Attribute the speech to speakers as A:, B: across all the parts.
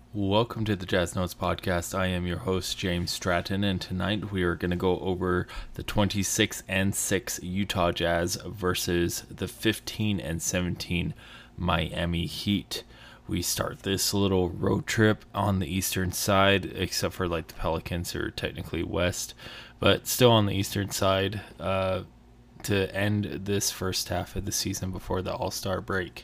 A: Welcome to the Jazz Notes podcast. I am your host, James Stratton, and tonight we are going to go over the 26-6 Utah Jazz versus the 15-17 Miami Heat. We start this little road trip on the eastern side, except for like the Pelicans are technically west, but still on the eastern side to end this first half of the season before the All-Star break.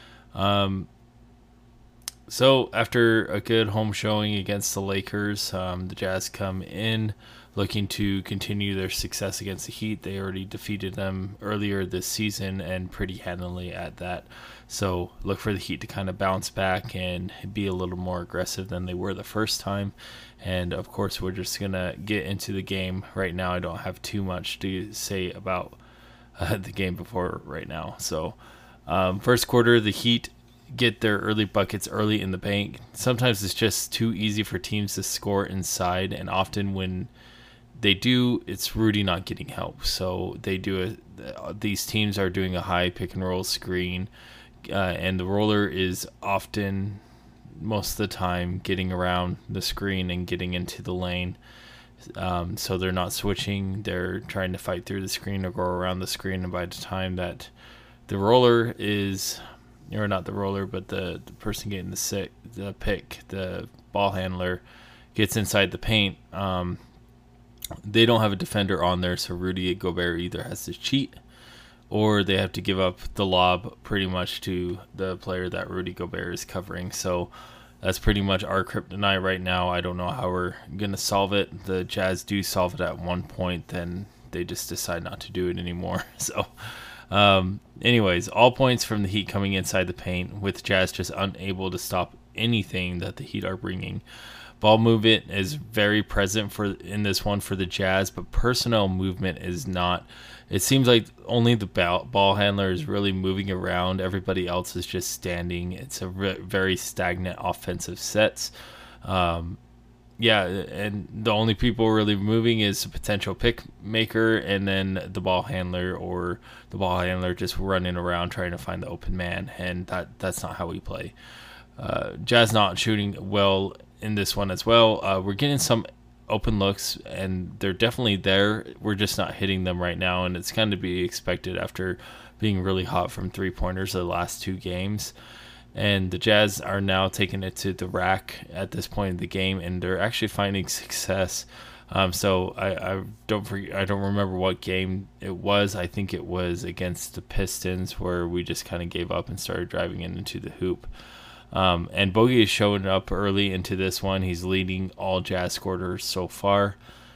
A: So after a good home showing against the Lakers, the Jazz come in looking to continue their success against the Heat. They already defeated them earlier this season and pretty handily at that. So look for the Heat to kind of bounce back and be a little more aggressive than they were the first time. And of course, we're just going to get into the game right now. I don't have too much to say about the game before right now. So first quarter, the Heat get their early buckets early in the paint. Sometimes it's just too easy for teams to score inside, and often when they do, it's Rudy not getting help. So they do these teams are doing a high pick and roll screen, and the roller is often, most of the time, getting around the screen and getting into the lane. So they're not switching. They're trying to fight through the screen or go around the screen, and by the time that the roller is, or not the roller, but the person getting the pick, the ball handler, gets inside the paint, they don't have a defender on there, so Rudy Gobert either has to cheat or they have to give up the lob pretty much to the player that Rudy Gobert is covering. So that's pretty much our kryptonite right now. I don't know how we're going to solve it. The Jazz do solve it at one point, then they just decide not to do it anymore. So anyways, all points from the Heat coming inside the paint, with Jazz just unable to stop anything that the Heat are bringing. Ball movement is very present in this one for the Jazz, but personnel movement is not. It seems like only the ball handler is really moving around. Everybody else is just standing. It's a very stagnant offensive sets. Yeah, and the only people really moving is a potential pick maker and then the ball handler, or the ball handler just running around trying to find the open man, and that's not how we play. Jazz not shooting well in this one as well. We're getting some open looks, and they're definitely there. We're just not hitting them right now, and it's kind of to be expected after being really hot from three-pointers the last two games. And the Jazz are now taking it to the rack at this point in the game, and they're actually finding success. So I don't remember what game it was. I think it was against the Pistons, where we just kind of gave up and started driving into the hoop. And Bogey is showing up early into this one. He's leading all Jazz scorers so far.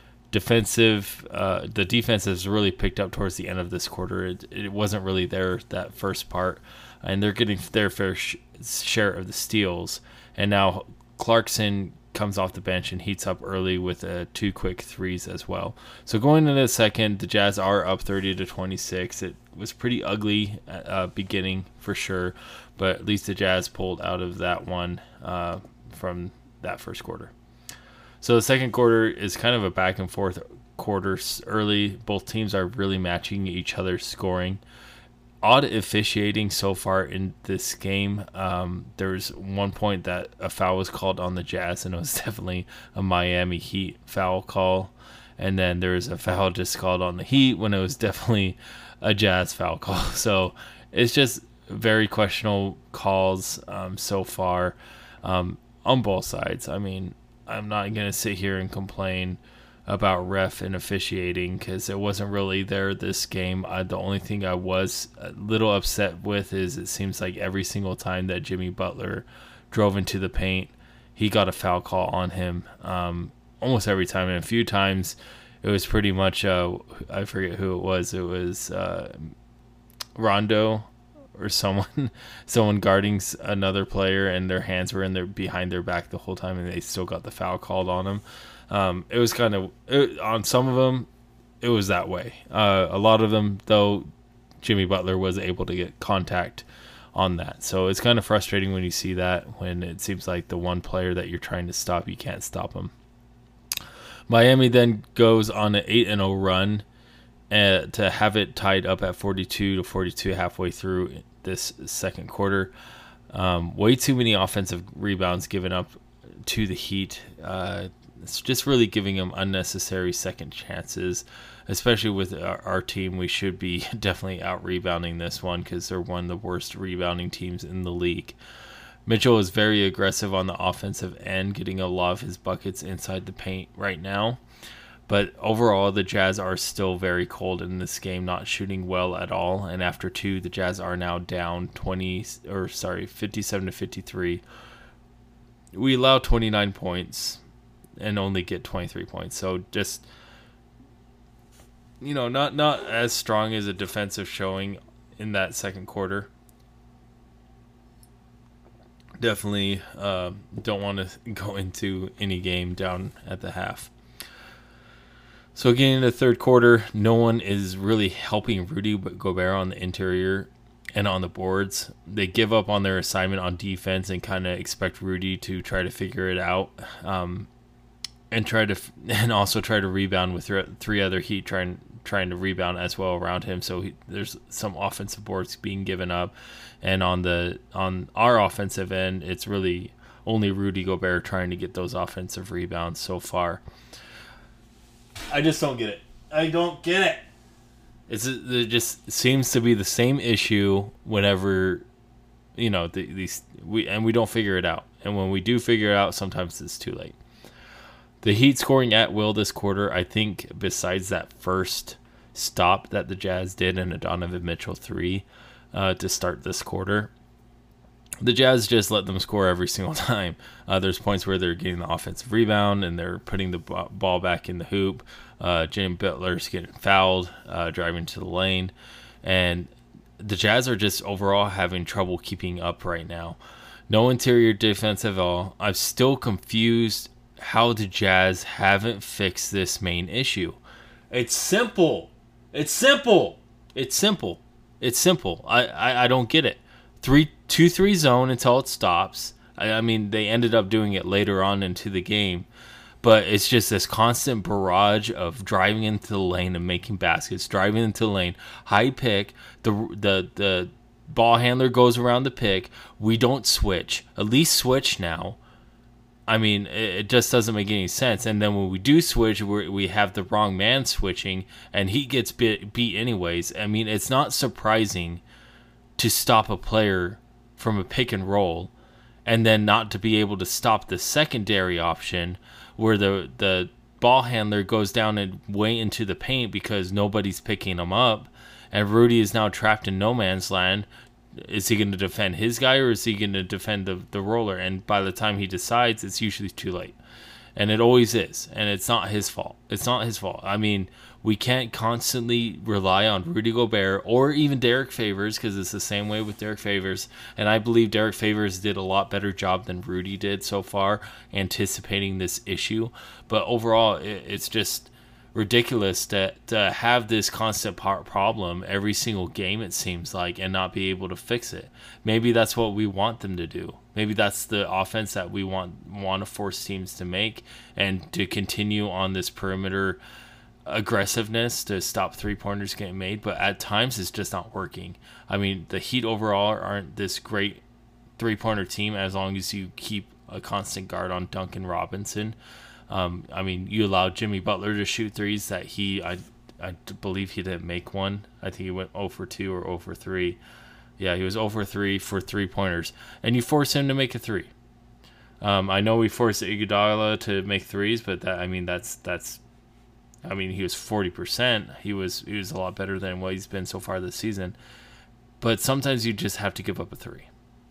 A: The defense has really picked up towards the end of this quarter. It wasn't really there that first part, and they're getting their fair share of the steals. And now Clarkson comes off the bench and heats up early with two quick threes as well. So going into the second, the Jazz are up 30-26. It was pretty ugly beginning for sure, but at least the Jazz pulled out of that one from that first quarter. So the second quarter is kind of a back and forth quarter early. Both teams are really matching each other's scoring. Odd officiating so far in this game. There's one point that a foul was called on the Jazz, and it was definitely a Miami Heat foul call. And then there was a foul just called on the Heat when it was definitely a Jazz foul call. So it's just very questionable calls so far on both sides. I mean, I'm not going to sit here and complain about ref and officiating because it wasn't really there this game. The only thing I was a little upset with is it seems like every single time that Jimmy Butler drove into the paint, he got a foul call on him almost every time. And a few times it was pretty much, I forget who it was. It was Rondo or someone guarding another player, and their hands were behind their back the whole time, and they still got the foul called on them. It was kind of on some of them, it was that way. A lot of them, though, Jimmy Butler was able to get contact on that. So it's kind of frustrating when you see that, when it seems like the one player that you're trying to stop, you can't stop him. Miami then goes on an 8-0 run to have it tied up at 42-42 halfway through this second quarter. Way too many offensive rebounds given up to the Heat. It's just really giving them unnecessary second chances, especially with our team. We should be definitely out rebounding this one because they're one of the worst rebounding teams in the league. Mitchell is very aggressive on the offensive end, getting a lot of his buckets inside the paint right now. But overall, the Jazz are still very cold in this game, not shooting well at all. And after two, the Jazz are now down 57 to 53. We allow 29 points and only get 23 points. So just, not as strong as a defensive showing in that second quarter. Definitely don't want to go into any game down at the half. So getting into the third quarter, no one is really helping Rudy Gobert on the interior and on the boards. They give up on their assignment on defense and kind of expect Rudy to try to figure it out, and also try to rebound with three other Heat trying to rebound as well around him. So there's some offensive boards being given up, and on our offensive end, it's really only Rudy Gobert trying to get those offensive rebounds so far. I just don't get it. I don't get it. It just seems to be the same issue whenever, we don't figure it out. And when we do figure it out, sometimes it's too late. The Heat scoring at will this quarter, I think, besides that first stop that the Jazz did in a Donovan Mitchell 3 to start this quarter, the Jazz just let them score every single time. There's points where they're getting the offensive rebound and they're putting the ball back in the hoop. Jimmy Butler's getting fouled, driving to the lane. And the Jazz are just overall having trouble keeping up right now. No interior defense at all. I'm still confused how the Jazz haven't fixed this main issue. It's simple. It's simple. It's simple. It's simple. I don't get it. 2-3 zone until it stops. I mean, they ended up doing it later on into the game, but it's just this constant barrage of driving into the lane and making baskets, driving into the lane, high pick, the ball handler goes around the pick. We don't switch. At least switch now. I mean, it just doesn't make any sense. And then when we do switch, we have the wrong man switching, and he gets beat anyways. I mean, it's not surprising to stop a player from a pick and roll and then not to be able to stop the secondary option where the ball handler goes down and way into the paint because nobody's picking him up, and Rudy is now trapped in no man's land. Is he going to defend his guy or is he going to defend the roller? And by the time he decides, it's usually too late. And it always is. And it's not his fault. It's not his fault. I mean, we can't constantly rely on Rudy Gobert or even Derek Favors, because it's the same way with Derek Favors. And I believe Derek Favors did a lot better job than Rudy did so far anticipating this issue. But overall, it's just ridiculous to have this constant problem every single game, it seems like, and not be able to fix it. Maybe that's what we want them to do. Maybe that's the offense that we want to force teams to make, and to continue on this perimeter aggressiveness to stop three-pointers getting made. But at times it's just not working. I mean, the Heat overall aren't this great three-pointer team as long as you keep a constant guard on Duncan Robinson. I mean, you allowed Jimmy Butler to shoot threes that I believe he didn't make one. I think he went 0 for 2 or 0 for 3. Yeah, he was 0 for 3 for three-pointers. And you force him to make a three. I know we forced Iguodala to make threes, but he was 40%. He was a lot better than what he's been so far this season. But sometimes you just have to give up a three.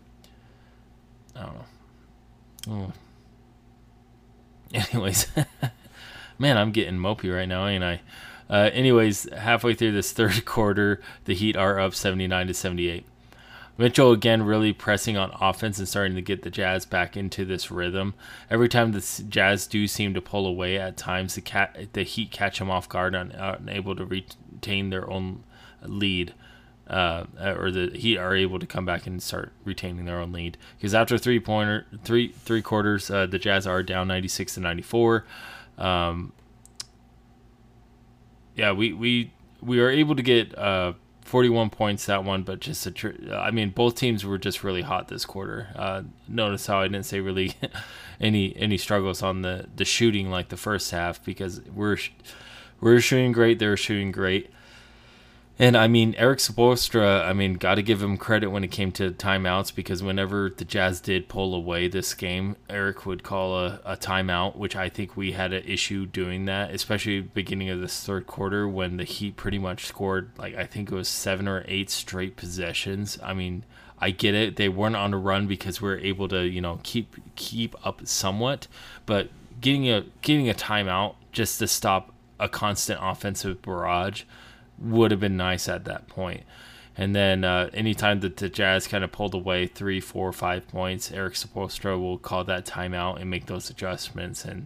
A: I don't know. Anyways, man, I'm getting mopey right now, ain't I? Anyways, halfway through this third quarter, the Heat are up 79-78. Mitchell again really pressing on offense and starting to get the Jazz back into this rhythm. Every time the Jazz do seem to pull away, at times the Heat catch them off guard and unable to retain their own lead. Or the Heat are able to come back and start retaining their own lead. Because after three quarters, the Jazz are down 96-94. We are able to get 41 points that one, but just I mean, both teams were just really hot this quarter. Notice how I didn't say really any struggles on the shooting like the first half, because we're shooting great, they're shooting great. And I mean, Eric Spoelstra, I mean, got to give him credit when it came to timeouts, because whenever the Jazz did pull away this game, Eric would call a timeout, which I think we had an issue doing that, especially beginning of this third quarter when the Heat pretty much scored, like, I think it was 7 or 8 straight possessions. I mean, I get it. They weren't on a run because we were able to, keep up somewhat, but getting a timeout just to stop a constant offensive barrage would have been nice at that point. And then anytime that the Jazz kind of pulled away 3, 4, 5 points, Eric Spoelstra will call that timeout and make those adjustments and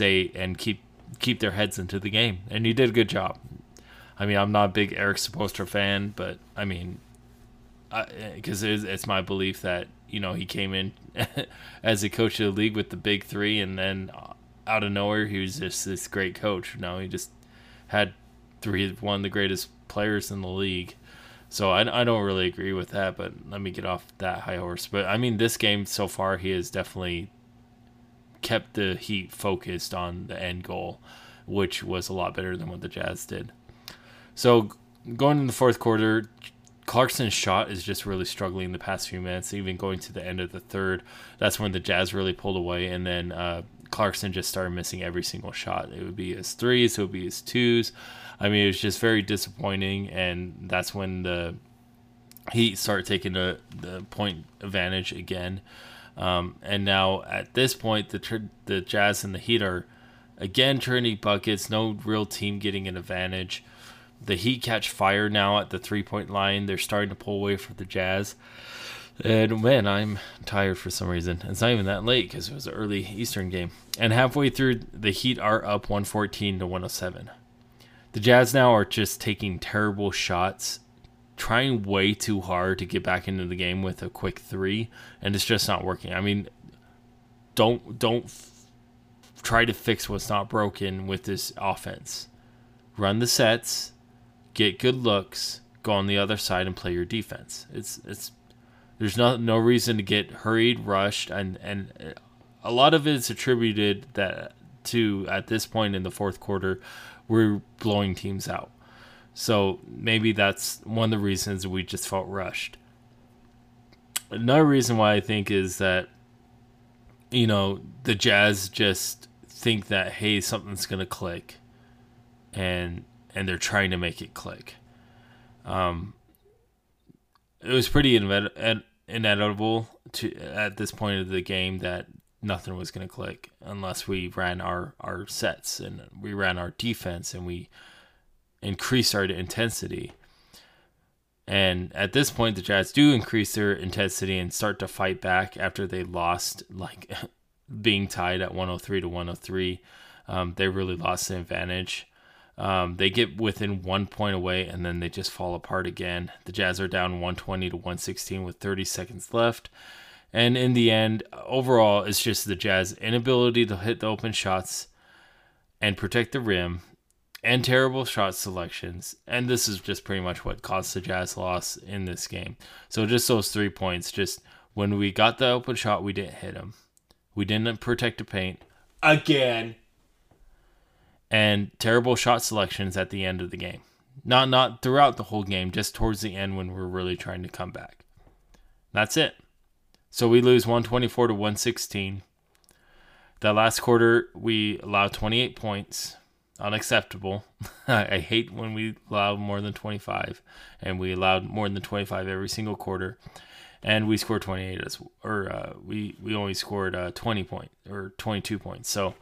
A: keep their heads into the game. And he did a good job. I mean, I'm not a big Eric Spoelstra fan, but I mean, because it's my belief that he came in as a coach of the league with the big three, and then out of nowhere he was just this great coach. Now he just had one of the greatest players in the league. So I don't really agree with that, but let me get off that high horse. But I mean, this game so far, he has definitely kept the Heat focused on the end goal, which was a lot better than what the Jazz did. So going in the fourth quarter, Clarkson's shot is just really struggling the past few minutes, even going to the end of the third. That's when the Jazz really pulled away, and then Clarkson just started missing every single shot. It would be his threes, it would be his twos. I mean, it was just very disappointing, and that's when the Heat started taking the point advantage again. And now at this point, the Jazz and the Heat are again turning buckets. No real team getting an advantage. The Heat catch fire now at the 3-point line. They're starting to pull away from the Jazz. And man, I'm tired for some reason. It's not even that late because it was an early Eastern game. And halfway through, the Heat are up 114-107. The Jazz now are just taking terrible shots, trying way too hard to get back into the game with a quick three, and it's just not working. I mean, don't try to fix what's not broken with this offense. Run the sets, get good looks, go on the other side and play your defense. There's no reason to get hurried, rushed, and a lot of it's attributed to at this point in the fourth quarter, we're blowing teams out. So maybe that's one of the reasons we just felt rushed. Another reason why I think is that, the Jazz just think that, hey, something's going to click, and they're trying to make it click. It was pretty inevitable at this point of the game that nothing was going to click unless we ran our sets and we ran our defense and we increased our intensity. And at this point, the Jazz do increase their intensity and start to fight back after they lost, like being tied at 103-103. They really lost the advantage. They get within 1 point away and then they just fall apart again. The Jazz are down 120-116 with 30 seconds left. And in the end, overall, it's just the Jazz inability to hit the open shots and protect the rim and terrible shot selections. And this is just pretty much what caused the Jazz loss in this game. So just those 3 points. Just when we got the open shot, we didn't hit them. We didn't protect the paint. Again. And terrible shot selections at the end of the game. Not throughout the whole game, just towards the end when we're really trying to come back. That's it. So we lose 124-116. That last quarter, we allowed 28 points. Unacceptable. I hate when we allow more than 25. And we allowed more than 25 every single quarter. And we scored 28 we only scored 20 points or 22 points. So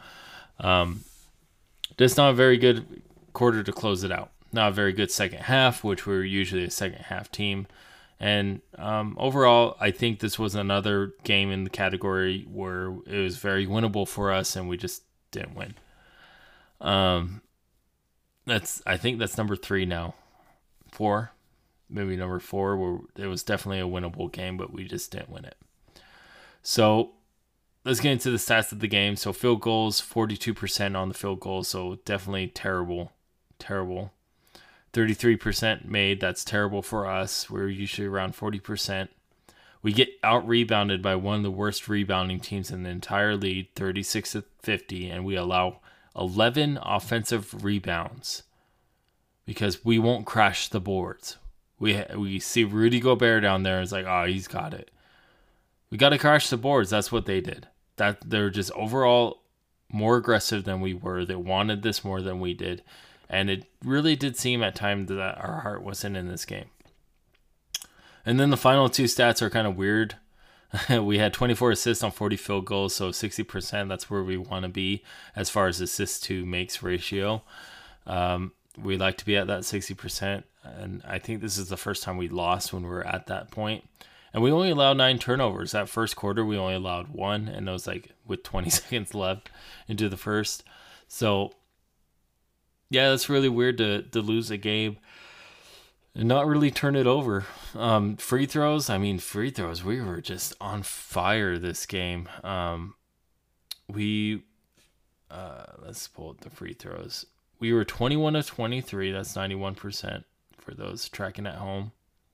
A: just not a very good quarter to close it out. Not a very good second half, which we're usually a second half team. And overall, I think this was another game in the category where it was very winnable for us, and we just didn't win. I think that's number 3 now. 4, maybe number 4, where it was definitely a winnable game, but we just didn't win it. So let's get into the stats of the game. So field goals, 42% on the field goals, so definitely terrible. 33% made. That's terrible for us. We're usually around 40%. We get out-rebounded by one of the worst rebounding teams in the entire league, 36-50, and we allow 11 offensive rebounds because we won't crash the boards. We see Rudy Gobert down there. It's like, oh, he's got it. We got to crash the boards. That's what they did. That they're just overall more aggressive than we were. They wanted this more than we did. And it really did seem at times that our heart wasn't in this game. And then the final two stats are kind of weird. We had 24 assists on 40 field goals, so 60%. That's where we want to be as far as assists to makes ratio. We like to be at that 60%. And I think this is the first time we lost when we were at that point. And we only allowed 9 turnovers. That first quarter, we only allowed 1. And it was like with 20 seconds left into the first. So, yeah, that's really weird to lose a game and not really turn it over. Free throws, we were just on fire this game. Let's pull up the free throws. We were 21 of 23. That's 91% for those tracking at home.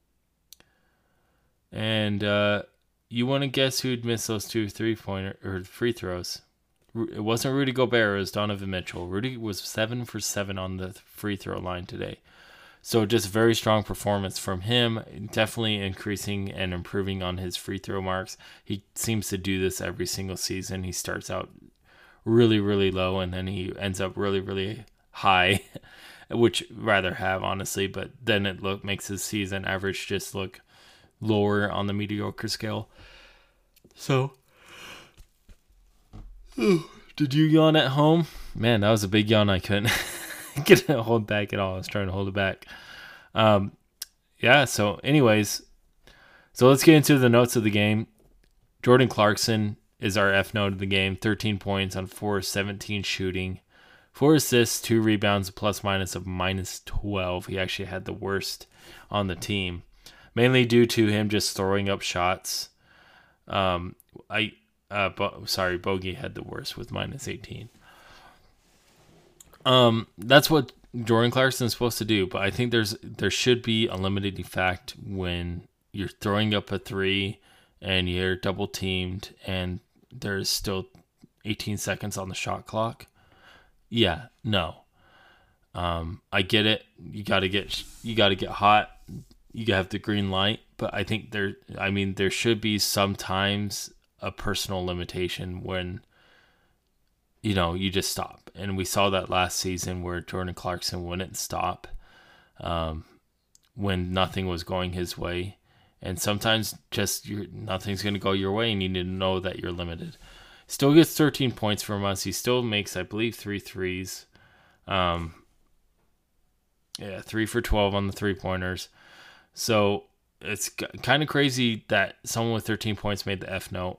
A: And you want to guess who'd miss those 2 3-pointer or free throws? It wasn't Rudy Gobert, it was Donovan Mitchell. Rudy was 7 for 7 on the free throw line today. So just very strong performance from him, definitely increasing and improving on his free throw marks. He seems to do this every single season. He starts out really, really low, and then he ends up really, really high, which rather have, honestly. But then it makes his season average just look lower on the mediocre scale. So, did you yawn at home? Man, that was a big yawn. I couldn't get it hold back at all. I was trying to hold it back. So anyways, so let's get into the notes of the game. Jordan Clarkson is our F note of the game. 13 points on 4-17 shooting. 4 assists, 2 rebounds, plus minus of -12. He actually had the worst on the team, mainly due to him just throwing up shots. Bogey had the worst with -18. That's what Jordan Clarkson is supposed to do, but I think there should be a limiting fact when you're throwing up a 3 and you're double teamed and there's still 18 seconds on the shot clock. Yeah, no. I get it. You gotta get hot. You have the green light, but I think there should be sometimes a personal limitation when you just stop. And we saw that last season where Jordan Clarkson wouldn't stop when nothing was going his way. And sometimes just nothing's going to go your way and you need to know that you're limited. Still gets 13 points from us. He still makes, I believe, 3 threes. 3 for 12 on the 3-pointers. So it's kind of crazy that someone with 13 points made the F note.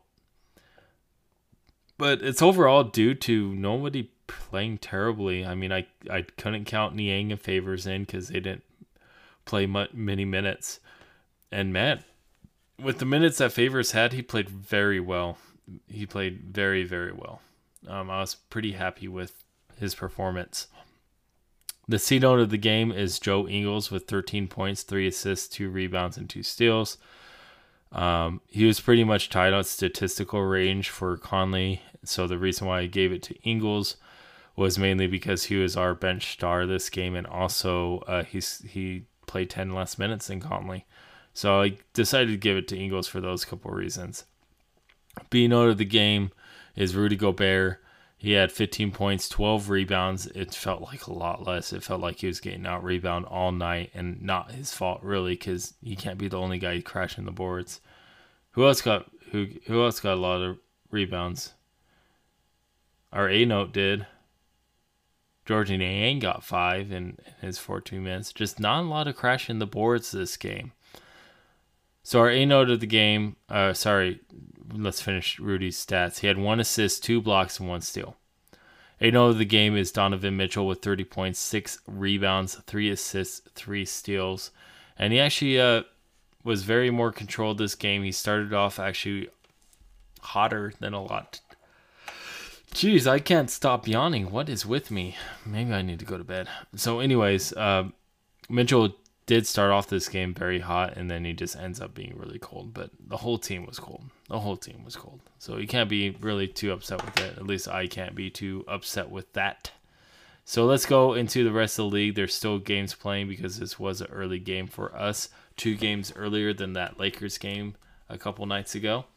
A: But it's overall due to nobody playing terribly. I mean, I couldn't count Niang and Favors in because they didn't play many minutes. And Matt, with the minutes that Favors had, he played very well. He played very, very well. I was pretty happy with his performance. The C note of the game is Joe Ingles with 13 points, 3 assists, 2 rebounds, and 2 steals. He was pretty much tied on statistical range for Conley. So the reason why I gave it to Ingles was mainly because he was our bench star this game, and also he played 10 less minutes than Conley. So I decided to give it to Ingles for those couple reasons. B note of the game is Rudy Gobert. He had 15 points, 12 rebounds. It felt like a lot less. It felt like he was getting out rebound all night, and not his fault really, because he can't be the only guy crashing the boards. Who else got a lot of rebounds? Our A note did. Georges Niang got 5 in his 14 minutes. Just not a lot of crashing the boards this game. So our A note of the game, let's finish Rudy's stats. He had 1 assist, 2 blocks, and 1 steal. A note of the game is Donovan Mitchell with 30 points, 6 rebounds, 3 assists, 3 steals. And he actually was very more controlled this game. He started off actually hotter than a lot. Jeez, I can't stop yawning. What is with me? Maybe I need to go to bed. So anyways, Mitchell did start off this game very hot, and then he just ends up being really cold. But the whole team was cold. So you can't be really too upset with it. At least I can't be too upset with that. So let's go into the rest of the league. There's still games playing because this was an early game for us. 2 games earlier than that Lakers game a couple nights ago.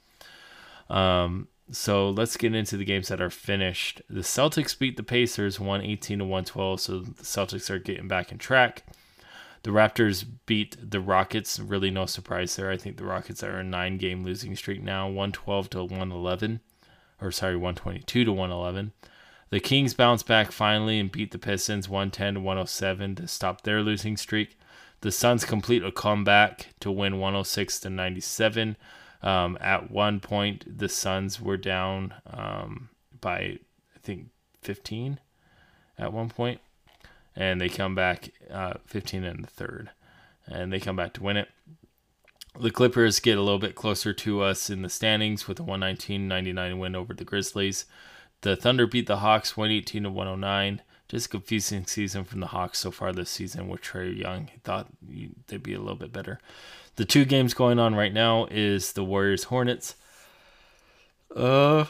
A: So let's get into the games that are finished. The Celtics beat the Pacers 118-112, so the Celtics are getting back in track. The Raptors beat the Rockets. Really no surprise there. I think the Rockets are a 9-game losing streak now, 112-111. Or sorry, 122-111. The Kings bounced back finally and beat the Pistons 110-107 to stop their losing streak. The Suns complete a comeback to win 106-97. At one point, the Suns were down by, I think, 15 at one point. And they come back 15 in the third. And they come back to win it. The Clippers get a little bit closer to us in the standings with a 119-99 win over the Grizzlies. The Thunder beat the Hawks 118-109. Just a confusing season from the Hawks so far this season with Trae Young. He thought they'd be a little bit better. The 2 games going on right now is the Warriors-Hornets. Holy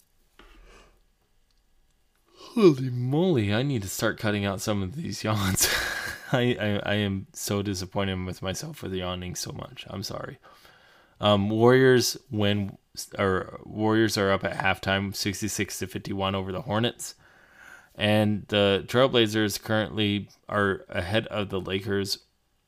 A: moly, I need to start cutting out some of these yawns. I am so disappointed with myself for yawning so much. I'm sorry. Warriors are up at halftime, 66-51 over the Hornets. And the Trailblazers currently are ahead of the Lakers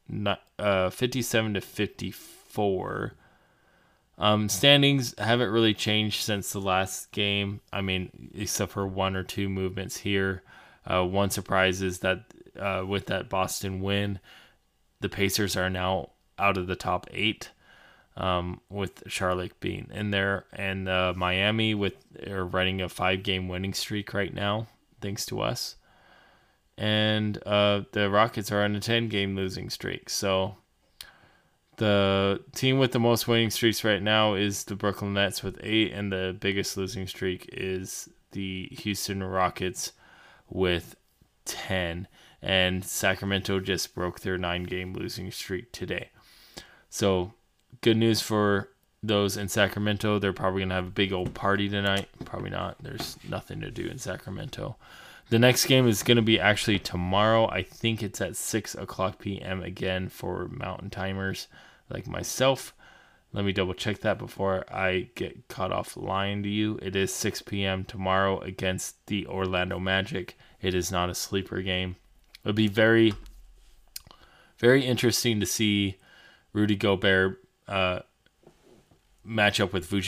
A: 57-54. Standings haven't really changed since the last game. I mean, except for 1 or 2 movements here. One surprise is that with that Boston win, the Pacers are now out of the top 8, with Charlotte being in there, and Miami are running a 5-game winning streak right now, thanks to us. And the Rockets are on a 10-game losing streak. So the team with the most winning streaks right now is the Brooklyn Nets with 8, and the biggest losing streak is the Houston Rockets with 10. And Sacramento just broke their 9-game losing streak today. So good news for those in Sacramento. They're probably going to have a big old party tonight. Probably not. There's nothing to do in Sacramento. The next game is going to be actually tomorrow. I think it's at 6 o'clock p.m. again for Mountain Timers like myself. Let me double check that before I get caught off lying to you. It is 6 p.m. tomorrow against the Orlando Magic. It is not a sleeper game. It'll be very, very interesting to see Rudy Gobert match up with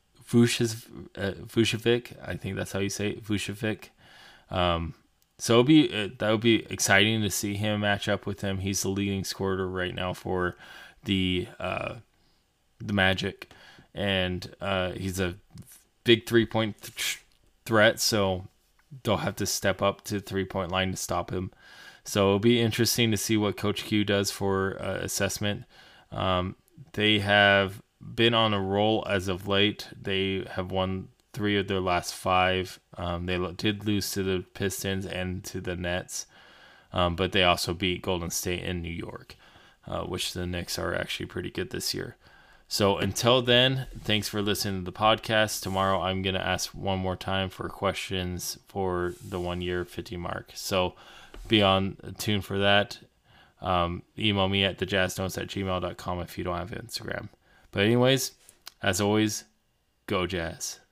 A: Vucevic. I think that's how you say it, Vucevic. So that would be exciting to see him match up with him. He's the leading scorer right now for the Magic, and he's a big 3-point threat. So they'll have to step up to the 3-point line to stop him. So it'll be interesting to see what Coach Q does for assessment. They have been on a roll as of late. They have won 3 of their last 5. They did lose to the Pistons and to the Nets, but they also beat Golden State in New York, which the Knicks are actually pretty good this year. So until then, thanks for listening to the podcast. Tomorrow I'm going to ask one more time for questions for the 1 year 50 mark. So be on tune for that. Email me at thejazznotes@gmail.com if you don't have Instagram. But anyways, as always, go Jazz.